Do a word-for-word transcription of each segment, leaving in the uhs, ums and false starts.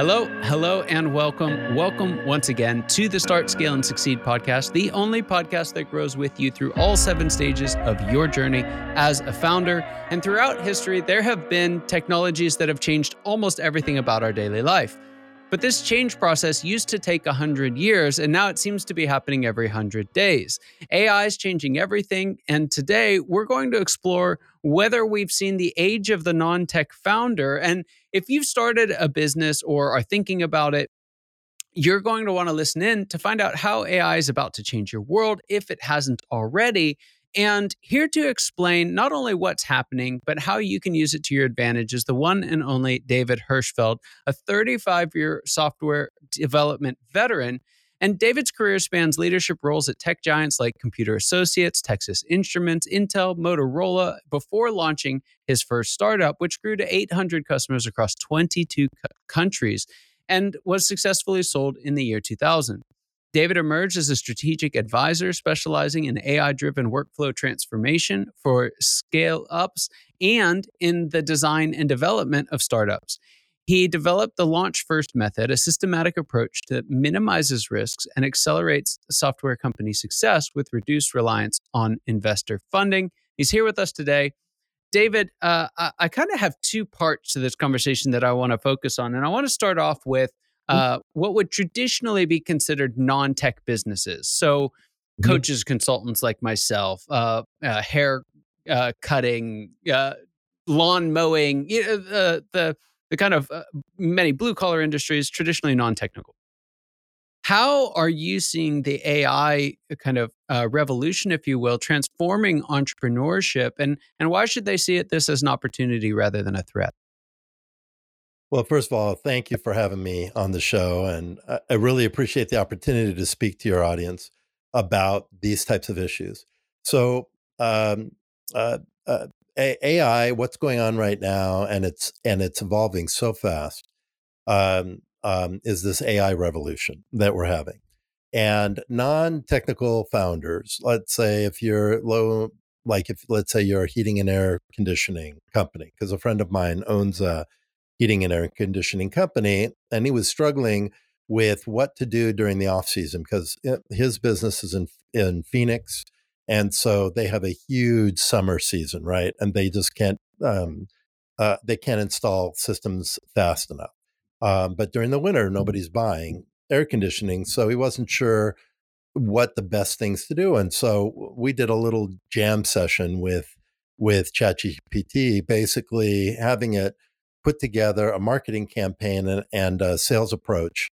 Hello, hello, and welcome. Welcome once again to the Start, Scale, and Succeed podcast, the only podcast that grows with you through all seven stages of your journey as a founder. And throughout history, there have been technologies that have changed almost everything about our daily life. But this change process used to take one hundred years, and now it seems to be happening every one hundred days. A I is changing everything, and today we're going to explore whether we've seen the age of the non-tech founder. And if you've started a business or are thinking about it, you're going to want to listen in to find out how A I is about to change your world if it hasn't already. And here to explain not only what's happening, but how you can use it to your advantage is the one and only David Hirschfeld, a thirty-five-year software development veteran. And David's career spans leadership roles at tech giants like Computer Associates, Texas Instruments, Intel, Motorola, before launching his first startup, which grew to eight hundred customers across twenty-two co- countries and was successfully sold in the year two thousand. David emerged as a strategic advisor specializing in A I-driven workflow transformation for scale-ups and in the design and development of startups. He developed the Launch First method, a systematic approach that minimizes risks and accelerates software company success with reduced reliance on investor funding. He's here with us today. David, uh, I, I kind of have two parts to this conversation that I want to focus on. And I want to start off with uh, what would traditionally be considered non-tech businesses. So Mhm. coaches, consultants like myself, uh, uh, hair uh, cutting, uh, lawn mowing, you know, the, the, the kind of uh, many blue-collar industries, traditionally non-technical. How are you seeing the A I kind of uh, revolution, if you will, transforming entrepreneurship, and and why should they see it this as an opportunity rather than a threat? Well, first of all, thank you for having me on the show. And I, I really appreciate the opportunity to speak to your audience about these types of issues. So, um, uh, uh, A- AI, what's going on right now, and it's and it's evolving so fast, um, um, is this A I revolution that we're having. And non-technical founders, let's say if you're low, like if let's say you're a heating and air conditioning company, because a friend of mine owns a heating and air conditioning company, and he was struggling with what to do during the off season because his business is in in Phoenix, and so they have a huge summer season, right? And they just can't um, uh, they can't install systems fast enough. Um, but during the winter, nobody's buying air conditioning, so he wasn't sure what the best things to do. And so we did a little jam session with with ChatGPT, basically having it put together a marketing campaign and, and a sales approach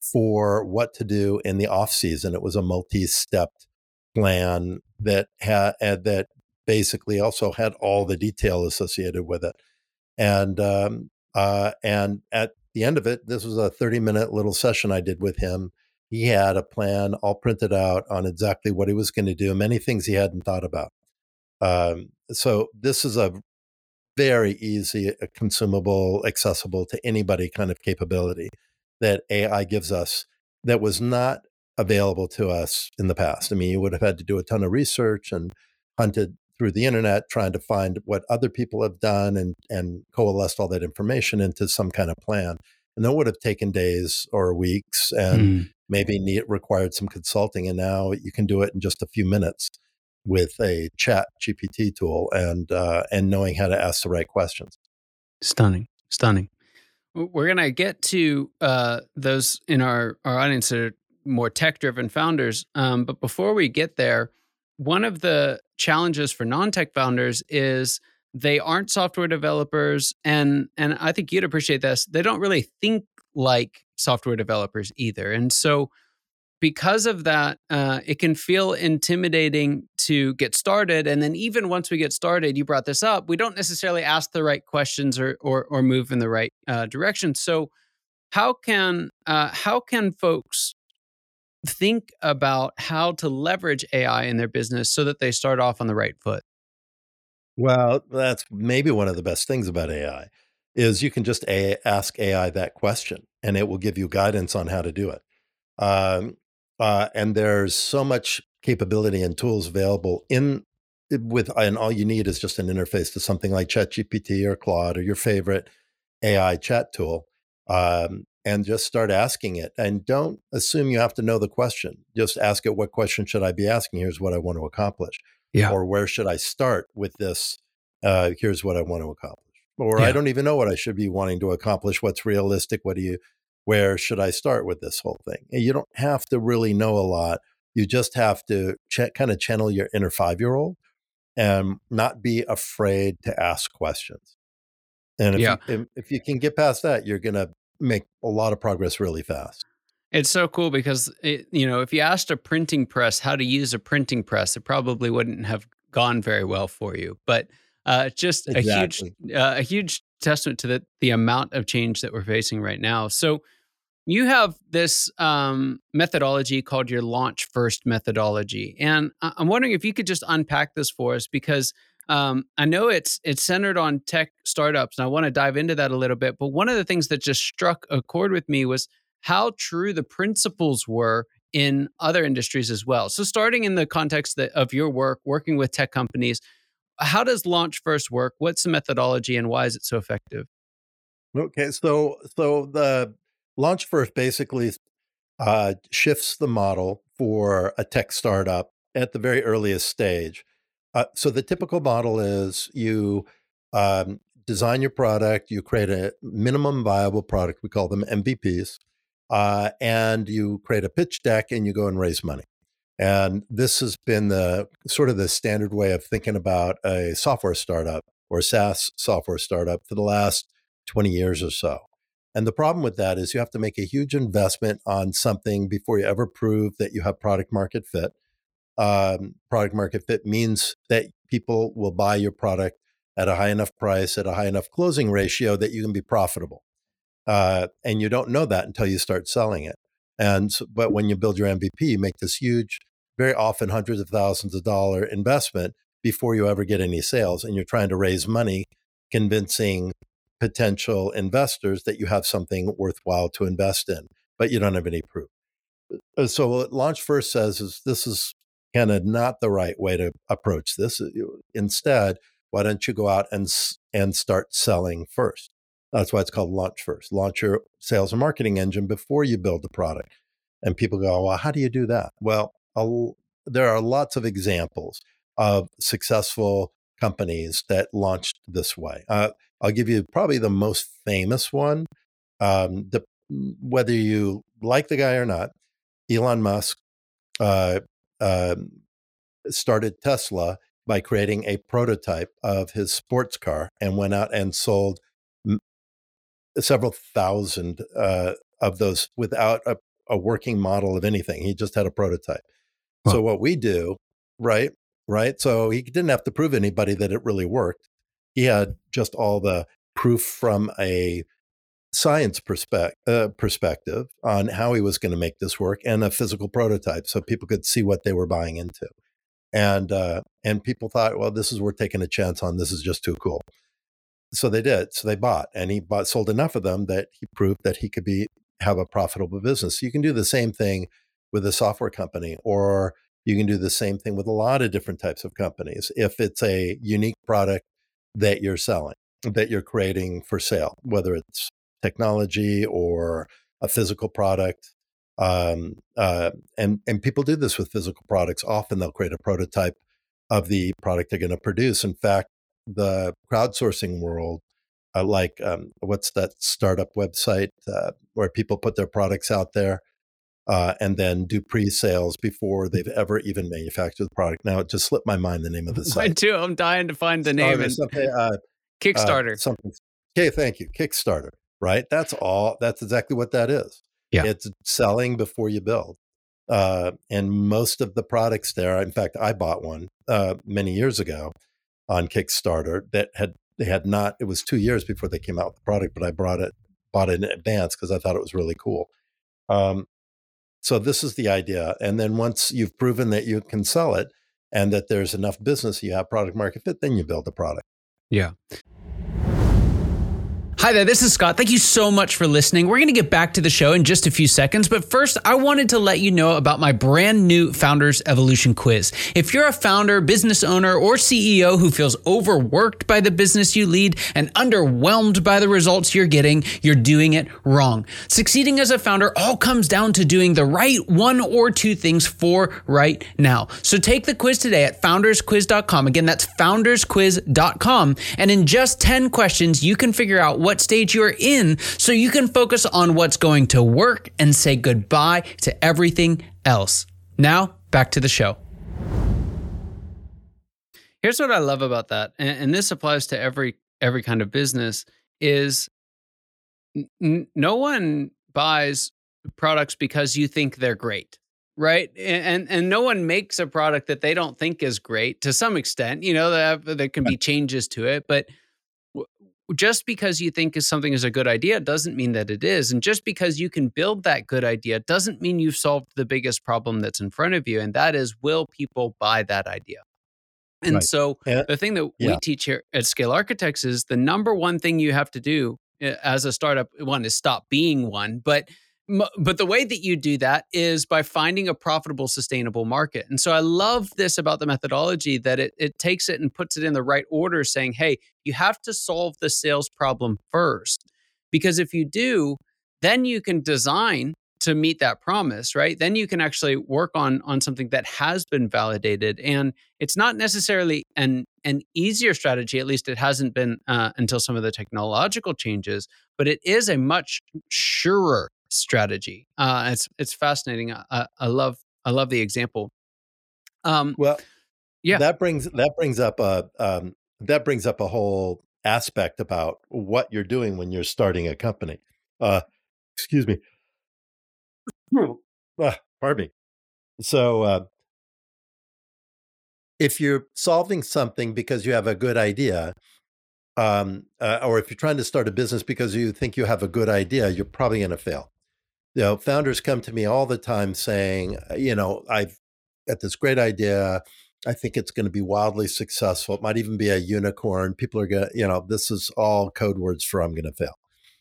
for what to do in the off season. It was a multi-stepped plan that had that basically also had all the detail associated with it. And um, uh, and at the end of it, this was a thirty minute little session I did with him. He had a plan all printed out on exactly what he was going to do, many things he hadn't thought about. Um, so this is a very easy, uh, consumable, accessible to anybody kind of capability that A I gives us that was not available to us in the past. I mean, you would have had to do a ton of research and hunted through the internet trying to find what other people have done and and coalesced all that information into some kind of plan. And that would have taken days or weeks and Mm. maybe need, required some consulting. And now you can do it in just a few minutes with a chat G P T tool and uh, and knowing how to ask the right questions. Stunning, stunning. W- We're gonna get to uh, those in our our audience that are more tech-driven founders. Um, but before we get there, one of the challenges for non-tech founders is they aren't software developers, and and I think you'd appreciate this. They don't really think like software developers either, and so because of that, uh, it can feel intimidating to get started. And then even once we get started, you brought this up, we don't necessarily ask the right questions or or, or move in the right uh, direction. So how can uh, how can folks think about how to leverage A I in their business so that they start off on the right foot? Well, that's maybe one of the best things about A I is you can just a- ask A I that question and it will give you guidance on how to do it. Um, uh, and there's so much capability and tools available in with, and all you need is just an interface to something like ChatGPT or Claude or your favorite A I chat tool. Um, and just start asking it. And don't assume you have to know the question. Just ask it, what question should I be asking? Here's what I want to accomplish. Yeah. Or where should I start with this? Uh, here's what I want to accomplish. Or Yeah. I don't even know what I should be wanting to accomplish. What's realistic? What do you, where should I start with this whole thing? And you don't have to really know a lot. You just have to ch- kind of channel your inner five-year-old and not be afraid to ask questions. And if Yeah. you, if you can get past that, you're going to make a lot of progress really fast. It's so cool because, it, you know, if you asked a printing press how to use a printing press, it probably wouldn't have gone very well for you. But uh, just Exactly. a huge, uh, a huge testament to the, the amount of change that we're facing right now. So you have this um, methodology called your launch first methodology. And I- I'm wondering if you could just unpack this for us, because um, I know it's it's centered on tech startups, and I want to dive into that a little bit. But one of the things that just struck a chord with me was how true the principles were in other industries as well. So starting in the context that, of your work, working with tech companies, how does launch first work? What's the methodology and why is it so effective? Okay, so so the launch first basically uh, shifts the model for a tech startup at the very earliest stage. Uh, so the typical model is you um, design your product, you create a minimum viable product, we call them M V Ps, uh, and you create a pitch deck and you go and raise money. And this has been the sort of the standard way of thinking about a software startup or SaaS software startup for the last twenty years or so. And the problem with that is you have to make a huge investment on something before you ever prove that you have product market fit. Um, product market fit means that people will buy your product at a high enough price, at a high enough closing ratio that you can be profitable. Uh, and you don't know that until you start selling it. And so, but when you build your M V P, you make this huge, very often hundreds of thousands of dollar investment before you ever get any sales, and you're trying to raise money, convincing potential investors that you have something worthwhile to invest in, but you don't have any proof. Uh, So what Launch First says is this is kind of not the right way to approach this. Uh, you- Instead, why don't you go out and s- and start selling first? That's why it's called Launch First. Launch your sales and marketing engine before you build the product. And people go, well, how do you do that? Well, a- there are lots of examples of successful companies that launched this way. Uh, I'll give you probably the most famous one. Um, the, whether you like the guy or not, Elon Musk uh, um, started Tesla by creating a prototype of his sports car and went out and sold m- several thousand uh, of those without a, a working model of anything. He just had a prototype. So Well, what we do, right, right? So he didn't have to prove anybody that it really worked. He had just all the proof from a science perspective, uh, perspective on how he was going to make this work and a physical prototype so people could see what they were buying into. And uh, and people thought, well, this is worth taking a chance on. This is just too cool. So they did. So they bought, and he bought sold enough of them that he proved that he could be have a profitable business. So you can do the same thing with a software company, or you can do the same thing with a lot of different types of companies. If it's a unique product that you're selling, that you're creating for sale, whether it's technology or a physical product. Um, uh, and and people do this with physical products. Often they'll create a prototype of the product they're going to produce. In fact, the crowdsourcing world, uh, like um, what's that startup website uh, where people put their products out there uh, and then do pre-sales before they've ever even manufactured the product. Now it just slipped my mind the name of the mine site. too. I'm dying to find the name. Starter And something. Uh, uh, Kickstarter. something. Okay, thank you. Kickstarter, right? That's all. That's exactly what that is. Yeah. It's selling before you build. Uh, and most of the products there, in fact, I bought one uh, many years ago on Kickstarter that had they had not. It was two years before they came out with the product, but I brought it bought it in advance because I thought it was really cool. Um, so this is the idea, and then once you've proven that you can sell it and that there's enough business, you have product market fit, then you build the product. Yeah. Hi there, this is Scott. Thank you so much for listening. We're going to get back to the show in just a few seconds, but first, I wanted to let you know about my brand new Founders Evolution quiz. If you're a founder, business owner, or C E O who feels overworked by the business you lead and underwhelmed by the results you're getting, you're doing it wrong. Succeeding as a founder all comes down to doing the right one or two things for right now. So take the quiz today at founders quiz dot com. Again, that's founders quiz dot com. And in just ten questions, you can figure out what stage you're in so you can focus on what's going to work and say goodbye to everything else. Now, back to the show. Here's what I love about that, and, and this applies to every every kind of business, is n- no one buys products because you think they're great, right? And and no one makes a product that they don't think is great. To some extent, you know, there, there can be changes to it, but just because you think is something is a good idea doesn't mean that it is. And just because you can build that good idea doesn't mean you've solved the biggest problem that's in front of you. And that is, will people buy that idea? And Right. so Yeah. the thing that Yeah. we teach here at Scale Architects is the number one thing you have to do uh, as a startup, one is stop being one, but m- but the way that you do that is by finding a profitable, sustainable market. And so I love this about the methodology, that it, it takes it and puts it in the right order, saying, hey, you have to solve the sales problem first. Because if you do, then you can design to meet that promise, right? Then you can actually work on on something that has been validated. And it's not necessarily an an easier strategy, at least it hasn't been uh, until some of the technological changes, but it is a much surer strategy. Uh, it's it's fascinating. I, I love I love the example. Um, Well, yeah. that brings that brings up a um, that brings up a whole aspect about what you're doing when you're starting a company. Uh, excuse me. Ah, pardon me. So, uh, if you're solving something because you have a good idea, um, uh, or if you're trying to start a business because you think you have a good idea, you're probably going to fail. You know, founders come to me all the time saying, uh, you know, I've got this great idea. I think it's going to be wildly successful. It might even be a unicorn. People are going to, you know, this is all code words for I'm going to fail.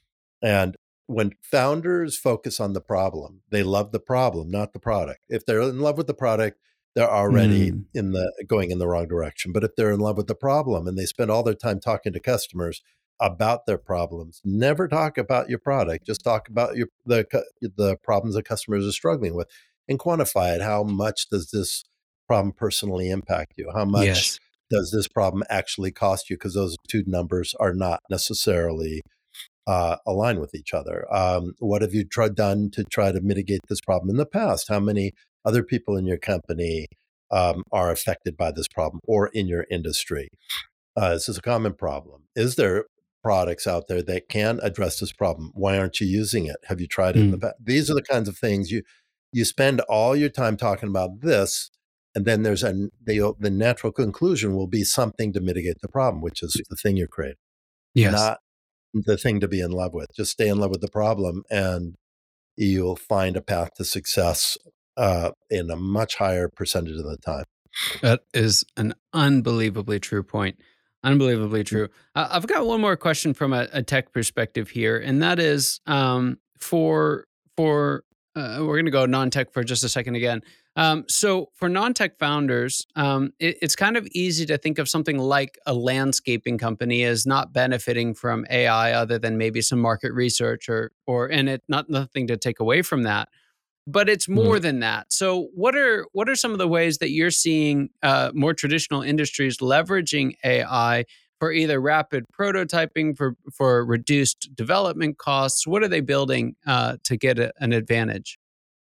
And when founders focus on the problem, they love the problem, not the product. If they're in love with the product, they're already Mm, in the going in the wrong direction. But if they're in love with the problem and they spend all their time talking to customers about their problems, never talk about your product. Just talk about your the cu- the problems that customers are struggling with, and quantify it. How much does this problem personally impact you? How much yes. does this problem actually cost you? Because those two numbers are not necessarily uh, align with each other. Um, what have you tried done to try to mitigate this problem in the past? How many other people in your company um, are affected by this problem or in your industry? Uh, this is a common problem. Is there products out there that can address this problem? Why aren't you using it? Have you tried it in the Mm, past? These are the kinds of things you you spend all your time talking about this, and then there's a the, the natural conclusion will be something to mitigate the problem, which is the thing you create, yes. not the thing to be in love with. Just stay in love with the problem, and you'll find a path to success uh, in a much higher percentage of the time. That is an unbelievably true point. Unbelievably true. Uh, I've got one more question from a, a tech perspective here, and that is um, for for uh, we're going to go non-tech for just a second again. Um, so for non-tech founders, um, it, it's kind of easy to think of something like a landscaping company as not benefiting from A I, other than maybe some market research, or or and it not nothing to take away from that, but it's more Mhm. than that. So what are what are some of the ways that you're seeing uh, more traditional industries leveraging A I for either rapid prototyping, for for reduced development costs? What are they building uh, to get a, an advantage?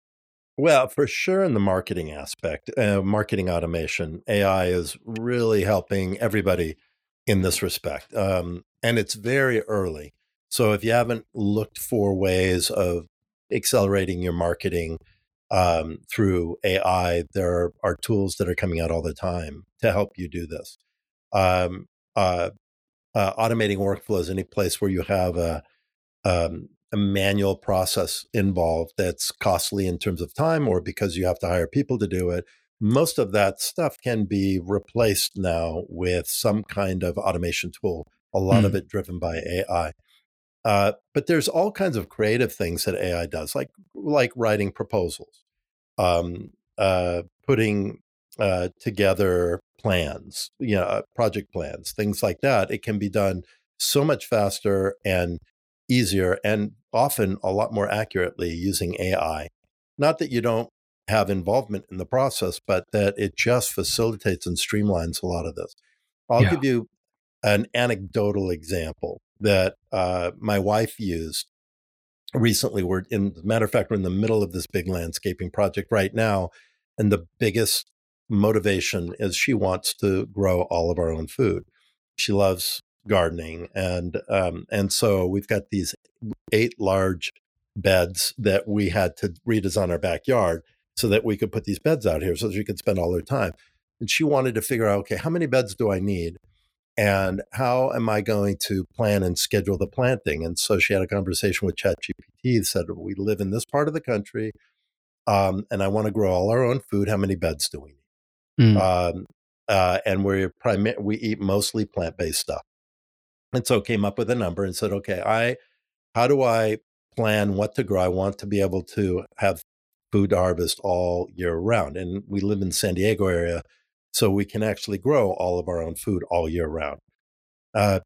Well, for sure, in the marketing aspect, uh, marketing automation, A I is really helping everybody in this respect. Um, and it's very early. So if you haven't looked for ways of accelerating your marketing um, through A I, there are tools that are coming out all the time to help you do this. Um, uh, uh, Automating workflows, any place where you have a um, a manual process involved that's costly in terms of time or because you have to hire people to do it. Most of that stuff can be replaced now with some kind of automation tool, a lot of Mm, it driven by A I. Uh, but there's all kinds of creative things that A I does, like like writing proposals, um, uh, putting uh, together plans, you know, project plans, things like that. It can be done so much faster and easier, and often a lot more accurately using A I. Not that you don't have involvement in the process, but that it just facilitates and streamlines a lot of this. I'll Yeah. give you an anecdotal example that uh, my wife used recently. We're in, as a matter of fact, we're in the middle of this big landscaping project right now. And the biggest motivation is she wants to grow all of our own food. She loves gardening. And, um, and so we've got these eight large beds that we had to redesign our backyard so that we could put these beds out here so that she could spend all her time. And she wanted to figure out, okay, how many beds do I need? And how am I going to plan and schedule the planting? And so she had a conversation with ChatGPT, said, we live in this part of the country, um, and I want to grow all our own food. How many beds do we need? Mm. Um, uh, and we're primi- we eat mostly plant-based stuff. And so came up with a number and said, okay, I how do I plan what to grow? I want to be able to have food to harvest all year round. And we live in the San Diego area, so we can actually grow all of our own food all year round. Uh,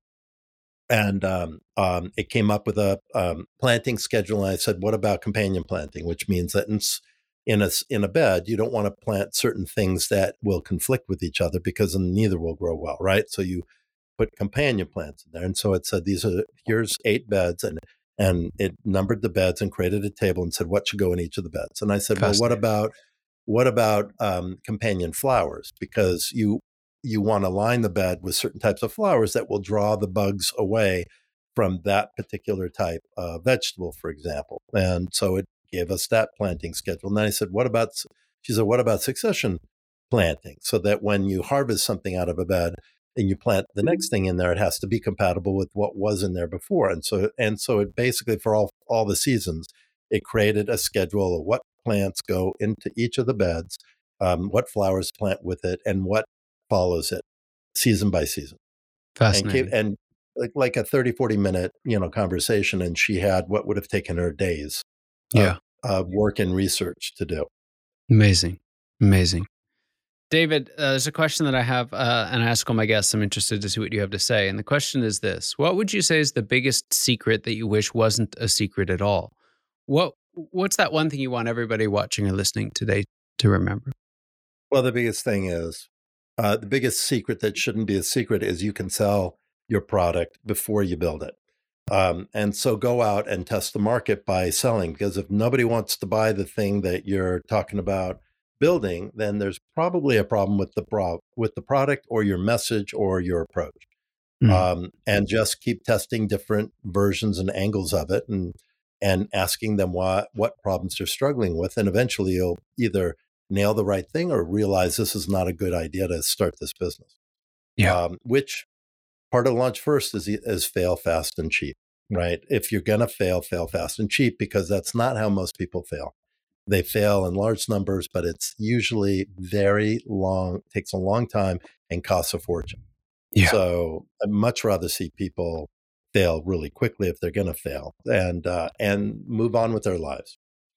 and um, um, it came up with a um, planting schedule. And I said, what about companion planting? Which means that in, in, a, in a bed, you don't want to plant certain things that will conflict with each other because then neither will grow well, right? So you put companion plants in there. And so it said, these are, here's eight beds. And and it numbered the beds and created a table and said, what should go in each of the beds? And I said, well, what about What about um, companion flowers? Because you you want to line the bed with certain types of flowers that will draw the bugs away from that particular type of vegetable, for example. And so it gave us that planting schedule. And then I said, what about, she said, what about succession planting? So that when you harvest something out of a bed and you plant the next thing in there, it has to be compatible with what was in there before. And so, and so it basically, for all, all the seasons, it created a schedule of what plants go into each of the beds, um, what flowers plant with it, and what follows it season by season. Fascinating. And, and like, like a thirty, forty minute, you know, conversation. And she had what would have taken her days yeah. of, of work and research to do. Amazing. Amazing. David, uh, there's a question that I have, uh, and I ask all my guests. I'm interested to see what you have to say. And the question is this: what would you say is the biggest secret that you wish wasn't a secret at all? What What's that one thing you want everybody watching or listening today to remember? Well, the biggest thing is, uh, the biggest secret that shouldn't be a secret is you can sell your product before you build it. Um, and so go out and test the market by selling, because if nobody wants to buy the thing that you're talking about building, then there's probably a problem with the pro- with the product or your message or your approach. Mm. Um, and just keep testing different versions and angles of it, and and asking them what what problems they're struggling with, and eventually you'll either nail the right thing or realize this is not a good idea to start this business. Yeah. Um, which part of launch first is is fail fast and cheap, right? If you're gonna fail, fail fast and cheap, because that's not how most people fail. They fail in large numbers, but it's usually very long, takes a long time, and costs a fortune. Yeah. So I'd much rather see people fail really quickly if they're going to fail, and uh, and move on with their lives.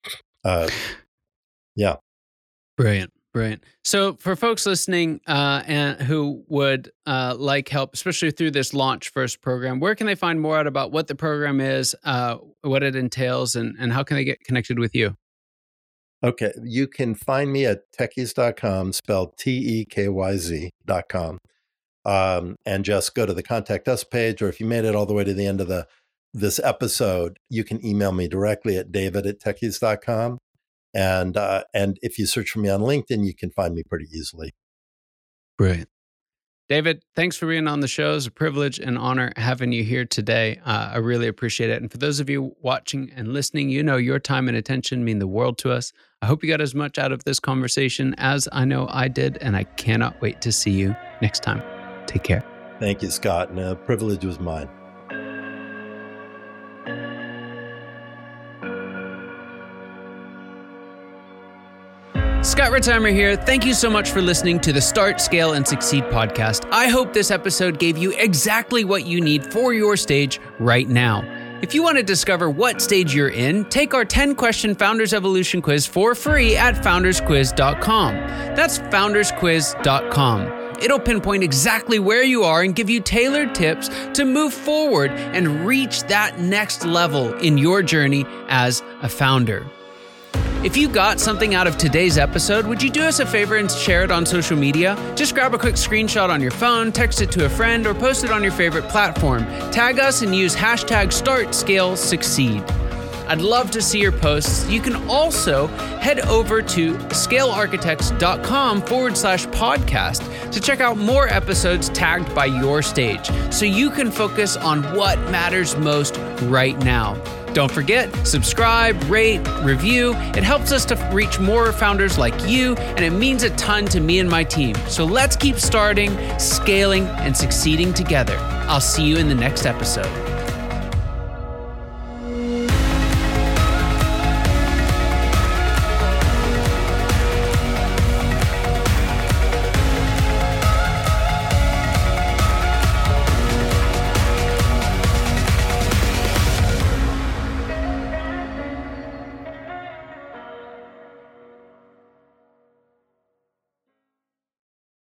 Uh, yeah. Brilliant. Brilliant. So for folks listening uh, and who would uh, like help, especially through this Launch First program, where can they find more out about what the program is, uh, what it entails, and, and how can they get connected with you? Okay. You can find me at techies dot com, spelled T E K Y Z dot com. Um, and just go to the contact us page, or if you made it all the way to the end of the this episode, you can email me directly at david at techies dot com. And uh, and if you search for me on LinkedIn, you can find me pretty easily. Brilliant. David, thanks for being on the show. It's a privilege and honor having you here today. Uh, I really appreciate it. And for those of you watching and listening, you know your time and attention mean the world to us. I hope you got as much out of this conversation as I know I did, and I cannot wait to see you next time. Take care. Thank you, Scott. And the privilege was mine. Scott Ritzheimer here. Thank you so much for listening to the Start, Scale, and Succeed podcast. I hope this episode gave you exactly what you need for your stage right now. If you want to discover what stage you're in, take our ten question Founders Evolution quiz for free at founders quiz dot com. That's founders quiz dot com. It'll pinpoint exactly where you are and give you tailored tips to move forward and reach that next level in your journey as a founder. If you got something out of today's episode, would you do us a favor and share it on social media? Just grab a quick screenshot on your phone, text it to a friend, or post it on your favorite platform. Tag us and use hashtag Start Scale Succeed. I'd love to see your posts. You can also head over to scale architects dot com forward slash podcast to check out more episodes tagged by your stage so you can focus on what matters most right now. Don't forget, subscribe, rate, review. It helps us to reach more founders like you, and it means a ton to me and my team. So let's keep starting, scaling, and succeeding together. I'll see you in the next episode.